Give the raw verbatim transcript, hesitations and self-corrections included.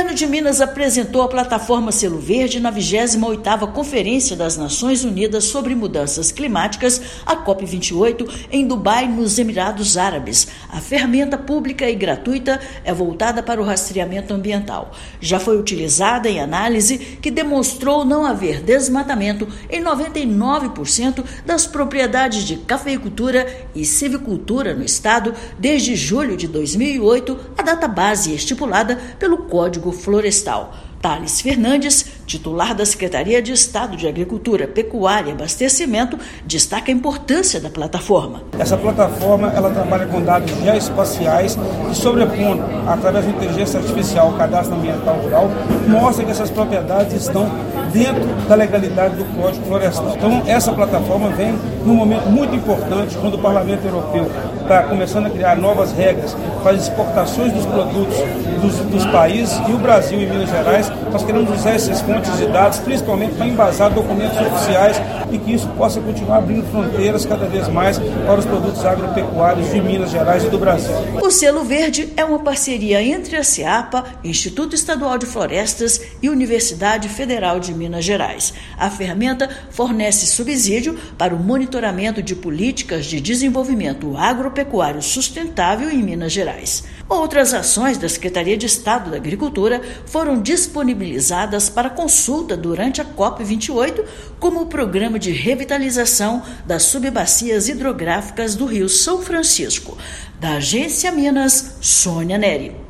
governo de Minas apresentou a plataforma Selo Verde na vigésima oitava Conferência das Nações Unidas sobre Mudanças Climáticas, a COP vinte e oito, em Dubai, nos Emirados Árabes. A ferramenta pública e gratuita é voltada para o rastreamento ambiental. Já foi utilizada em análise que demonstrou não haver desmatamento em noventa e nove por cento das propriedades de cafeicultura e silvicultura no estado desde julho de dois mil e oito, a data base estipulada pelo Código Florestal. Thales Fernandes, titular da Secretaria de Estado de Agricultura, Pecuária e Abastecimento, destaca a importância da plataforma. Essa plataforma ela trabalha com dados geoespaciais e sobrepondo, através da inteligência artificial, o cadastro ambiental rural, mostra que essas propriedades estão dentro da legalidade do Código Florestal. Então, essa plataforma vem num momento muito importante, quando o Parlamento Europeu está começando a criar novas regras para as exportações dos produtos dos, dos países, e o Brasil e Minas Gerais, nós queremos usar essas fontes de dados, principalmente para embasar documentos oficiais e que isso possa continuar abrindo fronteiras cada vez mais para os produtos agropecuários de Minas Gerais e do Brasil. O Selo Verde é uma parceria entre a SEAPA, Instituto Estadual de Florestas e Universidade Federal de Minas Gerais. A ferramenta fornece subsídio para o monitoramento de políticas de desenvolvimento agropecuário sustentável em Minas Gerais. Outras ações da Secretaria de Estado da Agricultura foram disponibilizadas para consulta durante a COP vinte e oito, como o Programa de Revitalização das Subbacias Hidrográficas do Rio São Francisco. Da Agência Minas, Sônia Neri.